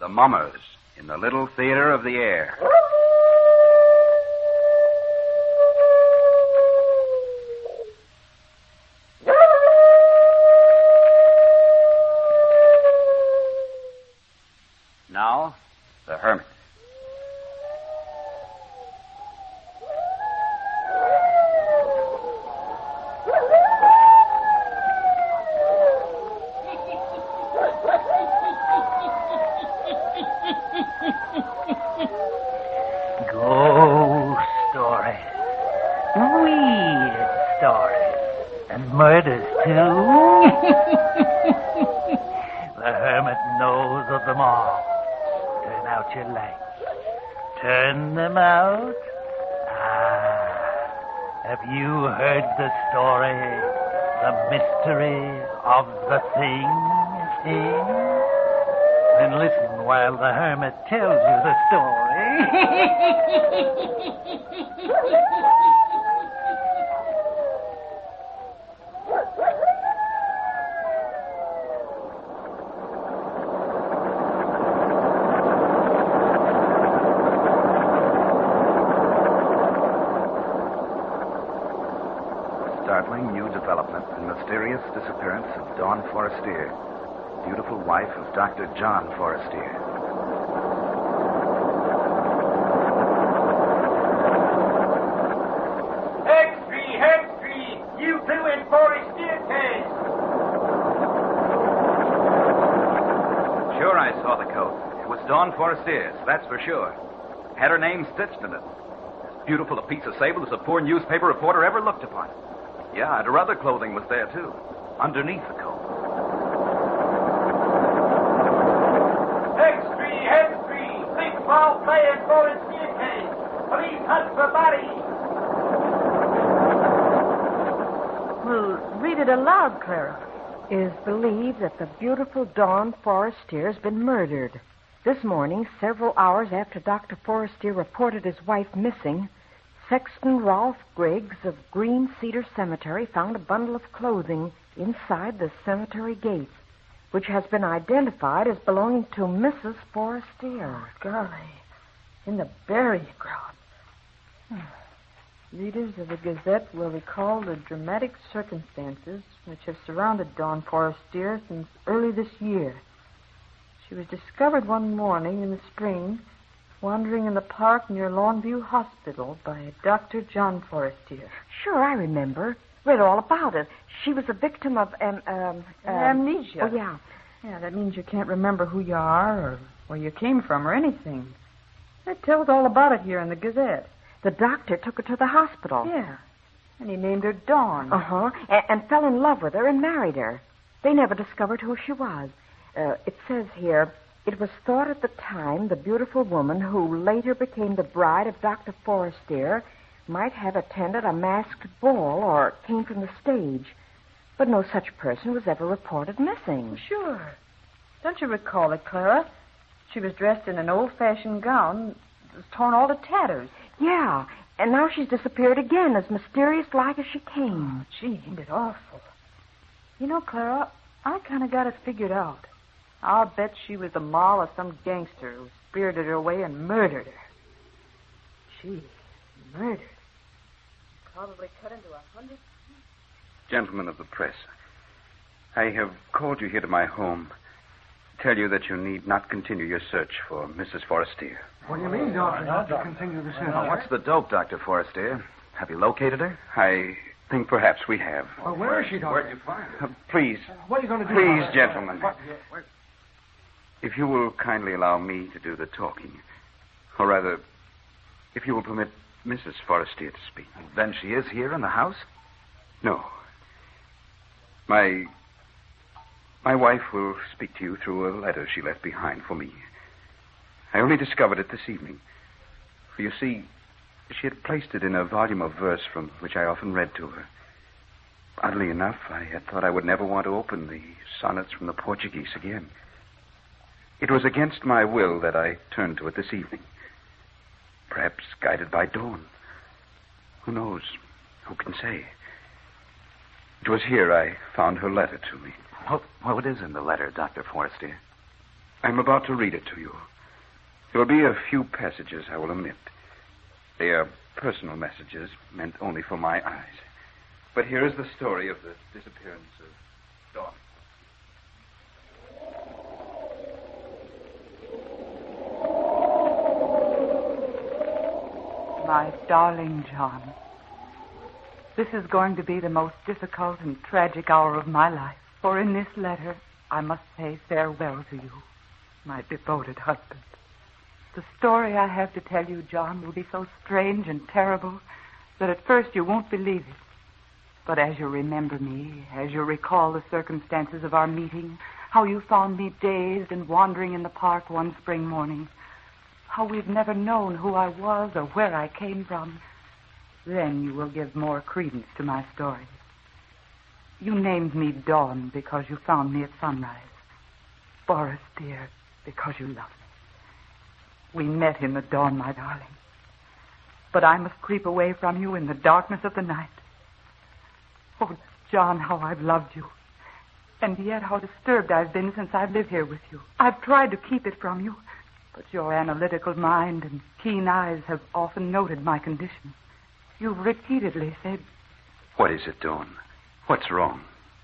The Mummers in the Little Theater of the Air. Now, The Hermit. Ghost stories, weird stories, and murders, too. The Hermit knows of them all. Turn out your lights. Turn them out. Have you heard the story? The mystery of the thing? Then listen while the Hermit tells you the story. Startling new development and mysterious disappearance of Dawn Forestier, beautiful wife of Dr. John Forestier. Hextree, you two in Forestier case. Sure, I saw the coat. It was Dawn Forestier's, that's for sure. Had her name stitched in it. As beautiful a piece of sable as a poor newspaper reporter ever looked upon. Yeah, and her other clothing was there, too, underneath the coat. Hextree, big foul play in Forestier case. Police hunt for body. Well, read it aloud, Clara. It is believed that the beautiful Dawn Forestier has been murdered. This morning, several hours after Dr. Forestier reported his wife missing, Sexton Rolfe Griggs of Green Cedar Cemetery found a bundle of clothing inside the cemetery gate, which has been identified as belonging to Mrs. Forestier. Oh, golly. In the burial ground. Readers of the Gazette will recall the dramatic circumstances which have surrounded Dawn Forestier since early this year. She was discovered one morning in the spring wandering in the park near Longview Hospital by Dr. John Forestier. Sure, I remember. Read all about it. She was a victim of amnesia. Oh, yeah. Yeah, that means you can't remember who you are or where you came from or anything. It tells all about it here in the Gazette. The doctor took her to the hospital. Yeah. And he named her Dawn. Uh-huh. And fell in love with her and married her. They never discovered who she was. It says here, it was thought at the time the beautiful woman who later became the bride of Dr. Forestier might have attended a masked ball or came from the stage. But no such person was ever reported missing. Sure. Don't you recall it, Clara? She was dressed in an old-fashioned gown. It was torn all to tatters. Yeah, and now she's disappeared again, as mysterious-like as she came. Oh, gee, ain't it awful? You know, Clara, I kind of got it figured out. I'll bet she was the moll of some gangster who spirited her away and murdered her. Gee, murdered. Probably cut into 100... Gentlemen of the press, I have called you here to my home to tell you that you need not continue your search for Mrs. Forestier. What do you mean, Doctor, not to continue the search? Now, what's the dope, Dr. Forestier? Have you located her? I think perhaps we have. Well, where is she, Doctor? Where'd you find her? Please. What are you going to do? Please, gentlemen. What? If you will kindly allow me to do the talking, or rather, if you will permit Mrs. Forestier to speak. Then she is here in the house? No. My wife will speak to you through a letter she left behind for me. I only discovered it this evening. For you see, she had placed it in a volume of verse from which I often read to her. Oddly enough, I had thought I would never want to open the sonnets from the Portuguese again. It was against my will that I turned to it this evening. Perhaps guided by Dawn. Who knows? Who can say? It was here I found her letter to me. What is in the letter, Dr. Forestier? I'm about to read it to you. There will be a few passages I will omit. They are personal messages meant only for my eyes. But here is the story of the disappearance of Dawn. My darling John, this is going to be the most difficult and tragic hour of my life, for in this letter I must say farewell to you, my devoted husband. The story I have to tell you, John, will be so strange and terrible that at first you won't believe it. But as you remember me, as you recall the circumstances of our meeting, how you found me dazed and wandering in the park one spring morning, how we've never known who I was or where I came from, then you will give more credence to my story. You named me Dawn because you found me at sunrise. Forrest, dear, because you loved me. We met in the dawn, my darling. But I must creep away from you in the darkness of the night. Oh, John, how I've loved you. And yet how disturbed I've been since I've lived here with you. I've tried to keep it from you, but your analytical mind and keen eyes have often noted my condition. You've repeatedly said... What is it, Dawn? What's wrong?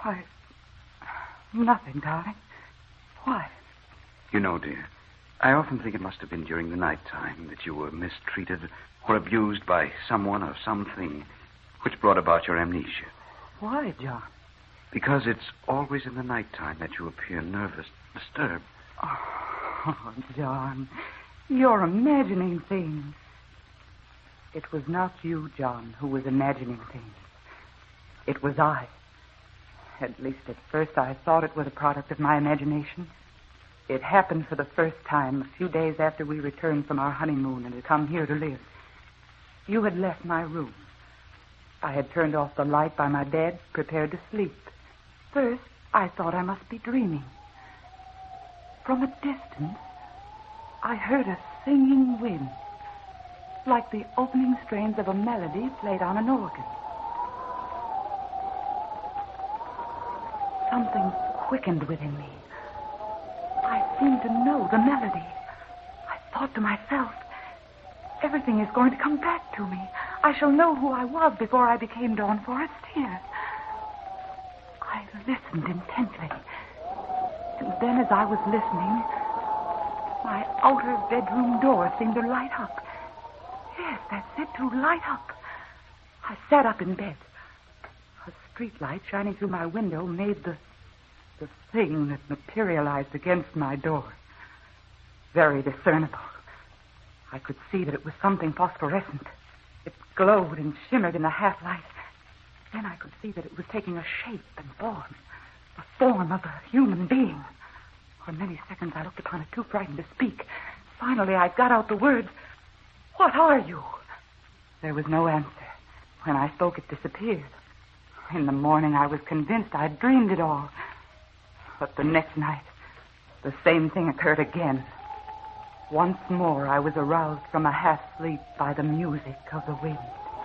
Nothing, darling. Why? You know, dear, I often think it must have been during the night time that you were mistreated or abused by someone or something which brought about your amnesia. Why, John? Because it's always in the night time that you appear nervous, disturbed. Oh, John, you're imagining things. It was not you, John, who was imagining things. It was I. At least at first I thought it was a product of my imagination. It happened for the first time a few days after we returned from our honeymoon and had come here to live. You had left my room. I had turned off the light by my bed, prepared to sleep. First, I thought I must be dreaming. From a distance, I heard a singing wind, like the opening strains of a melody played on an organ. Something quickened within me. I seemed to know the melody. I thought to myself, everything is going to come back to me. I shall know who I was before I became Dawn Forestier. I listened intently. And then as I was listening, my outer bedroom door seemed to light up. Yes, that's it, to light up. I sat up in bed. A street light shining through my window made the thing that materialized against my door very discernible. I could see that it was something phosphorescent. It glowed and shimmered in the half-light. Then I could see that it was taking a shape and form, the form of a human being. For many seconds I looked upon it, too frightened to speak. Finally, I got out the words, "What are you?" There was no answer. When I spoke, it disappeared. In the morning, I was convinced I'd dreamed it all. But the next night, the same thing occurred again. Once more, I was aroused from a half-sleep by the music of the wind.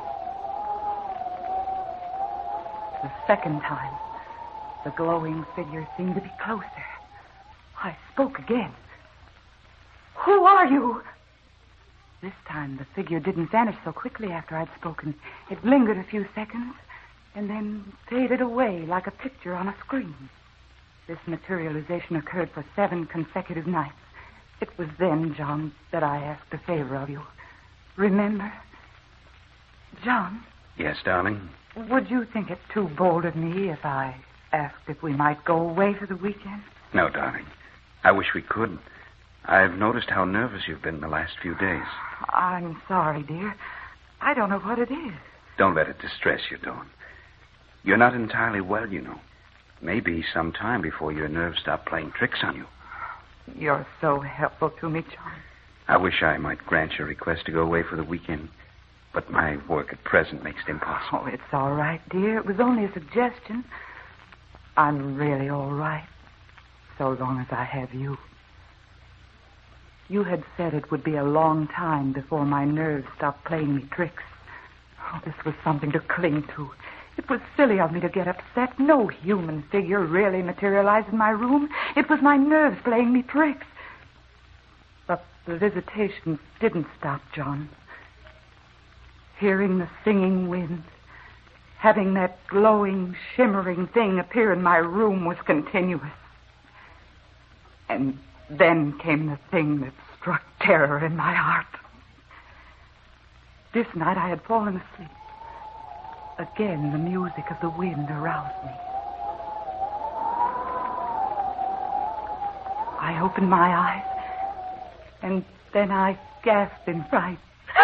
The second time, the glowing figure seemed to be closer. I spoke again. "Who are you?" This time, the figure didn't vanish so quickly after I'd spoken. It lingered a few seconds and then faded away like a picture on a screen. This materialization occurred for 7 consecutive nights. It was then, John, that I asked a favor of you. Remember? John? Yes, darling? Would you think it too bold of me if I asked if we might go away for the weekend? No, darling. I wish we could. I've noticed how nervous you've been the last few days. I'm sorry, dear. I don't know what it is. Don't let it distress you, Dawn. You're not entirely well, you know. Maybe some time before your nerves stop playing tricks on you. You're so helpful to me, John. I wish I might grant your request to go away for the weekend, but my work at present makes it impossible. Oh, it's all right, dear. It was only a suggestion. I'm really all right, so long as I have you. You had said it would be a long time before my nerves stopped playing me tricks. Oh, this was something to cling to. It was silly of me to get upset. No human figure really materialized in my room. It was my nerves playing me tricks. The visitation didn't stop, John. Hearing the singing wind, having that glowing, shimmering thing appear in my room was continuous. And then came the thing that struck terror in my heart. This night I had fallen asleep. Again, the music of the wind aroused me. I opened my eyes, and then I gasped in fright.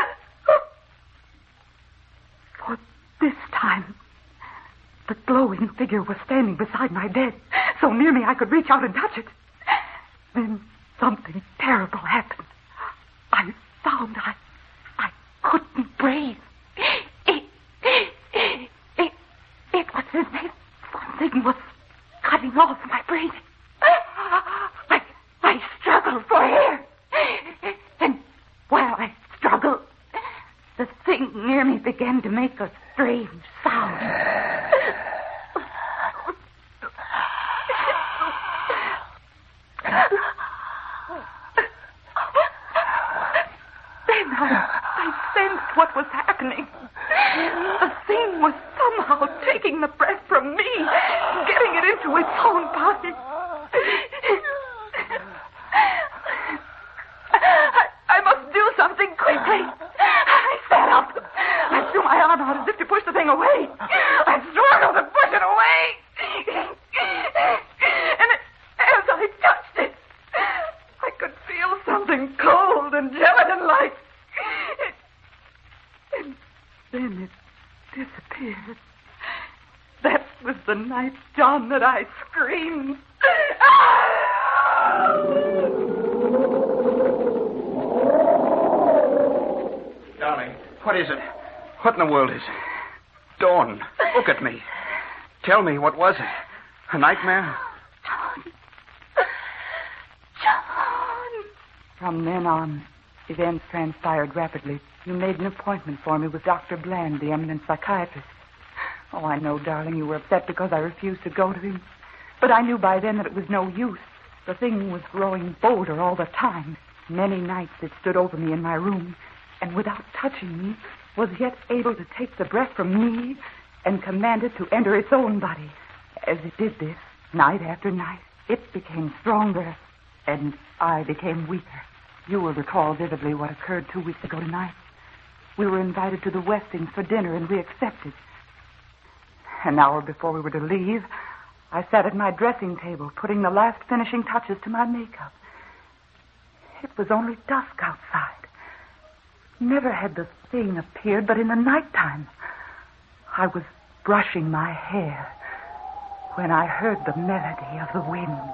For this time, the glowing figure was standing beside my bed, so near me I could reach out and touch it. Then something terrible happened. I found I couldn't breathe. It was as if something was cutting off my breathing. I struggled for air. And while I struggled, the thing near me began to make a strange sound. Then I sensed what was happening. The thing was somehow taking the breath from me, getting it into its own body. I must do something quickly. I sat up. I threw my arm out as if to push the thing away. I struggled to push it away. And as I touched it, I could feel something cold and gelatin-like. And then it disappeared. That was the night, John, that I screamed. Darling, what is it? What in the world is it? Dawn, look at me. Tell me, what was it? A nightmare? John. From then on, events transpired rapidly. You made an appointment for me with Dr. Bland, the eminent psychiatrist. Oh, I know, darling, you were upset because I refused to go to him. But I knew by then that it was no use. The thing was growing bolder all the time. Many nights it stood over me in my room, and without touching me, was yet able to take the breath from me and command it to enter its own body. As it did this, night after night, it became stronger, and I became weaker. You will recall vividly what occurred 2 weeks ago tonight. We were invited to the Westings for dinner, and we accepted. An hour before we were to leave, I sat at my dressing table, putting the last finishing touches to my makeup. It was only dusk outside. Never had the thing appeared but in the nighttime. I was brushing my hair when I heard the melody of the wind.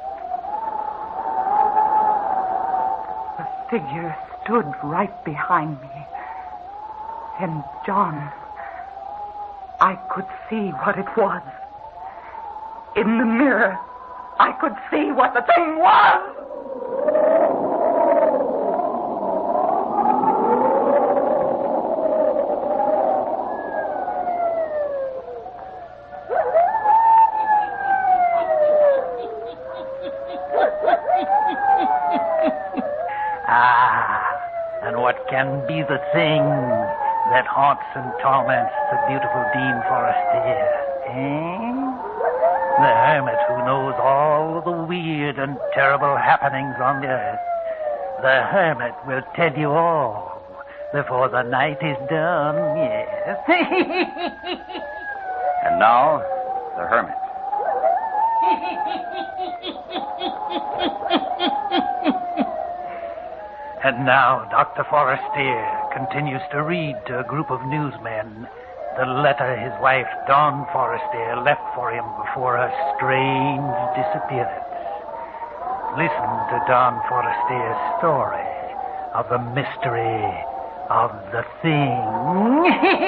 The figure stood right behind me. And, John, I could see what it was. In the mirror, I could see what the thing was. And what can be the thing that haunts and torments the beautiful Dean Forestier? The hermit who knows all the weird and terrible happenings on the earth. The hermit will tell you all before the night is done, yes. And now, the hermit. And now Dr. Forestier continues to read to a group of newsmen the letter his wife, Dawn Forestier, left for him before her strange disappearance. Listen to Dawn Forestier's story of the mystery of the thing.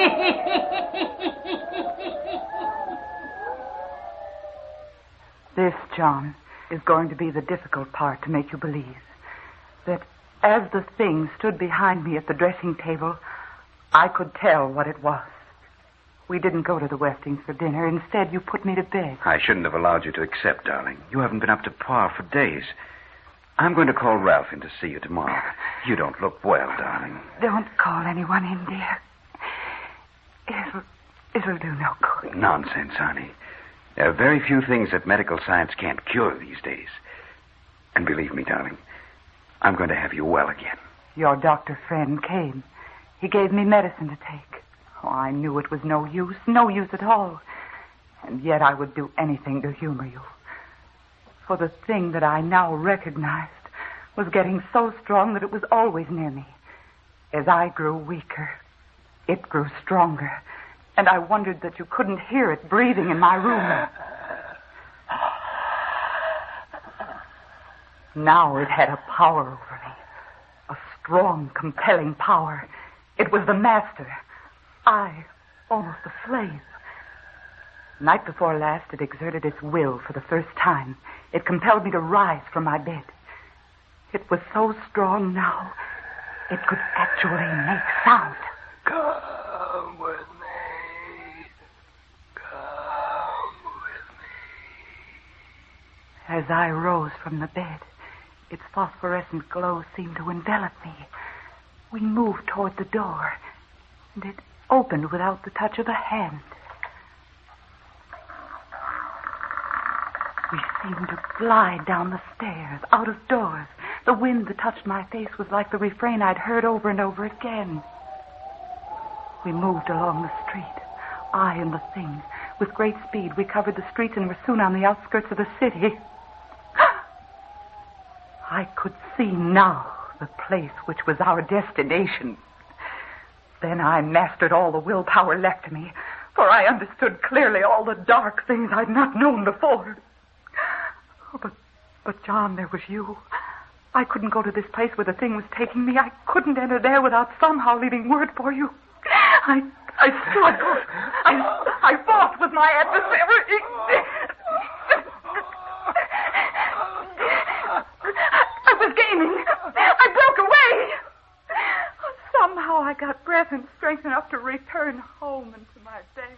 This, John, is going to be the difficult part to make you believe. That as the thing stood behind me at the dressing table, I could tell what it was. We didn't go to the Westings for dinner. Instead, you put me to bed. I shouldn't have allowed you to accept, darling. You haven't been up to par for days. I'm going to call Ralph in to see you tomorrow. You don't look well, darling. Don't call anyone in, dear. It'll do no good. Nonsense, honey. There are very few things that medical science can't cure these days. And believe me, darling, I'm going to have you well again. Your doctor friend came. He gave me medicine to take. Oh, I knew it was no use at all. And yet I would do anything to humor you. For the thing that I now recognized was getting so strong that it was always near me. As I grew weaker, it grew stronger. And I wondered that you couldn't hear it breathing in my room. Now it had a power over me. A strong, compelling power. It was the master. I, almost a slave. Night before last, it exerted its will for the first time. It compelled me to rise from my bed. It was so strong now, it could actually make sound. Come with me. Come with me. As I rose from the bed, its phosphorescent glow seemed to envelop me. We moved toward the door, and it opened without the touch of a hand. We seemed to glide down the stairs, out of doors. The wind that touched my face was like the refrain I'd heard over and over again. We moved along the street, I and the thing. With great speed, we covered the streets and were soon on the outskirts of the city. I could see now the place which was our destination. Then I mastered all the willpower left to me, for I understood clearly all the dark things I'd not known before. Oh, but John, there was you. I couldn't go to this place where the thing was taking me. I couldn't enter there without somehow leaving word for you. I struggled. I fought with my adversary. I was gaining. I broke away. Somehow I got breath and strength enough to return home and to my bed.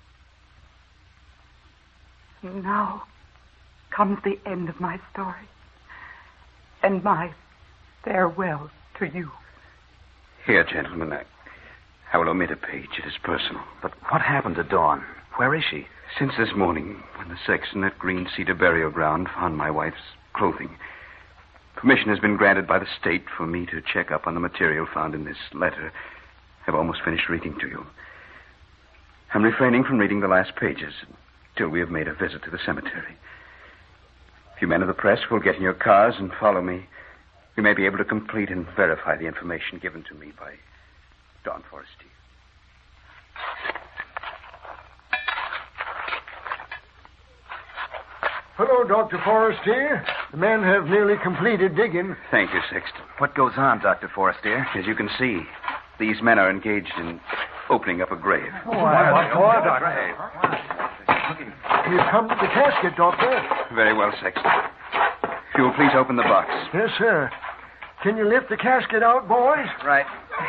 Now comes the end of my story and my farewell to you. Here, gentlemen, I will omit a page. It is personal. But what happened to Dawn? Where is she? Since this morning, when the sexton at Green Cedar Burial Ground found my wife's clothing, permission has been granted by the state for me to check up on the material found in this letter. I've almost finished reading to you. I'm refraining from reading the last pages till we have made a visit to the cemetery. If you men of the press will get in your cars and follow me, we may be able to complete and verify the information given to me by Dawn Forestier. Hello, Dr. Forestier. The men have nearly completed digging. Thank you, Sexton. What goes on, Dr. Forestier? As you can see, these men are engaged in opening up a grave. What for, Doctor? We've come to the casket, Doctor. Very well, Sexton. If you will please open the box. Yes, sir. Can you lift the casket out, boys? Right.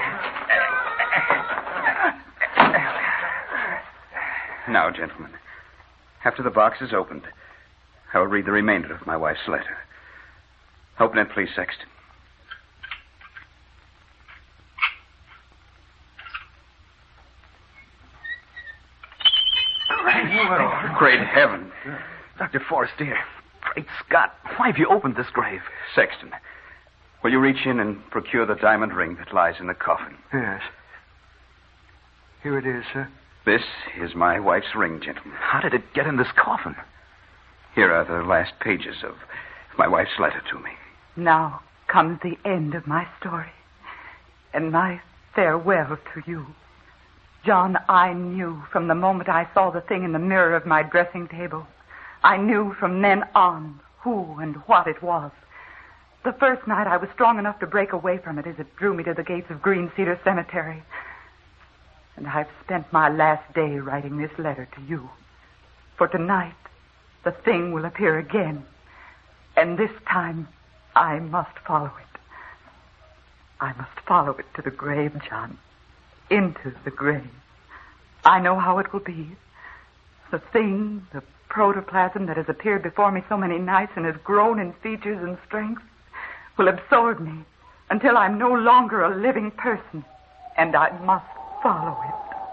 Now, gentlemen, after the box is opened, I will read the remainder of my wife's letter. Open it, please, Sexton. Great heaven. Dr. Forestier, great Scott, why have you opened this grave? Sexton, will you reach in and procure the diamond ring that lies in the coffin? Yes. Here it is, sir. This is my wife's ring, gentlemen. How did it get in this coffin? Here are the last pages of my wife's letter to me. Now comes the end of my story and my farewell to you. John, I knew from the moment I saw the thing in the mirror of my dressing table. I knew from then on who and what it was. The first night I was strong enough to break away from it as it drew me to the gates of Green Cedar Cemetery. And I've spent my last day writing this letter to you. For tonight, the thing will appear again. And this time, I must follow it. I must follow it to the grave, John. Into the grave. I know how it will be. The thing, the protoplasm that has appeared before me so many nights and has grown in features and strength. will absorb me until I'm no longer a living person, and I must follow it.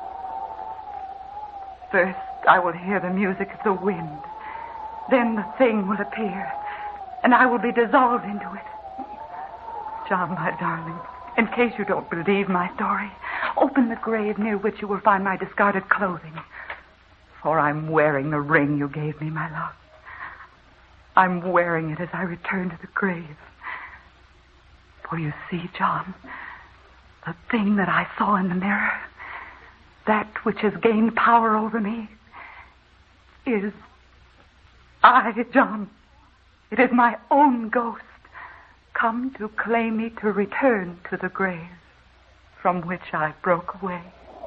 First, I will hear the music of the wind. Then the thing will appear, and I will be dissolved into it. John, my darling, in case you don't believe my story, open the grave near which you will find my discarded clothing. For I'm wearing the ring you gave me, my love. I'm wearing it as I return to the grave. For you see, John, the thing that I saw in the mirror, that which has gained power over me, is I, John. It is my own ghost, come to claim me to return to the grave from which I broke away.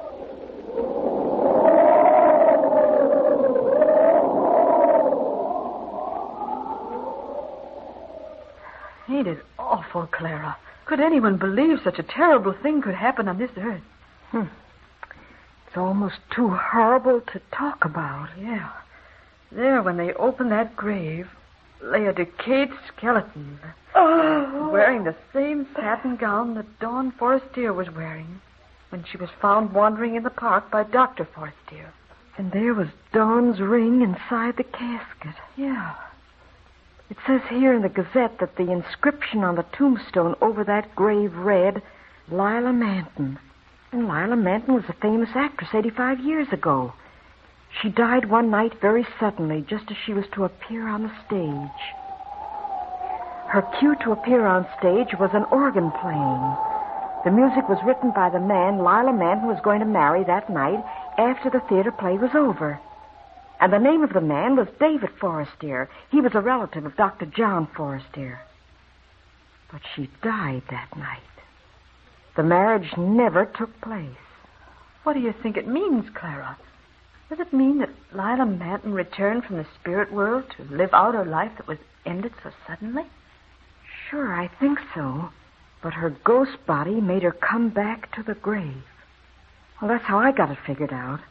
Ain't it awful, Clara? Could anyone believe such a terrible thing could happen on this earth? It's almost too horrible to talk about. Yeah. There, when they opened that grave, lay a decayed skeleton. Wearing the same satin gown that Dawn Forestier was wearing when she was found wandering in the park by Dr. Forestier. And there was Dawn's ring inside the casket. Yeah. It says here in the Gazette that the inscription on the tombstone over that grave read, Lila Manton. And Lila Manton was a famous actress 85 years ago. She died one night very suddenly, just as she was to appear on the stage. Her cue to appear on stage was an organ playing. The music was written by the man Lila Manton was going to marry that night after the theater play was over. And the name of the man was David Forestier. He was a relative of Dr. John Forestier. But she died that night. The marriage never took place. What do you think it means, Clara? Does it mean that Lila Manton returned from the spirit world to live out her life that was ended so suddenly? Sure, I think so. But her ghost body made her come back to the grave. Well, that's how I got it figured out.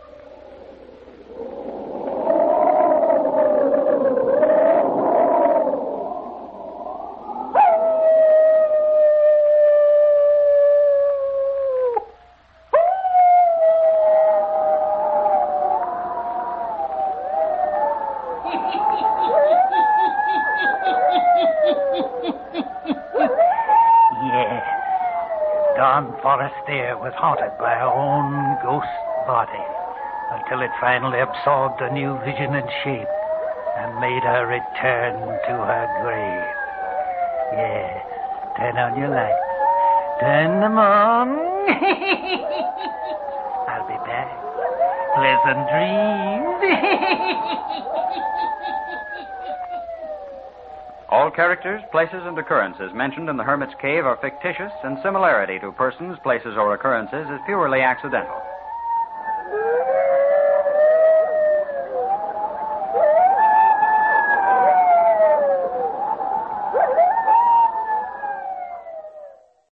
Dawn Forestier was haunted by her own ghost body until it finally absorbed a new vision and shape and made her return to her grave. Yes, turn on your lights. Turn them on. I'll be back. Pleasant dreams. All characters, places, and occurrences mentioned in The Hermit's Cave are fictitious, and similarity to persons, places, or occurrences is purely accidental.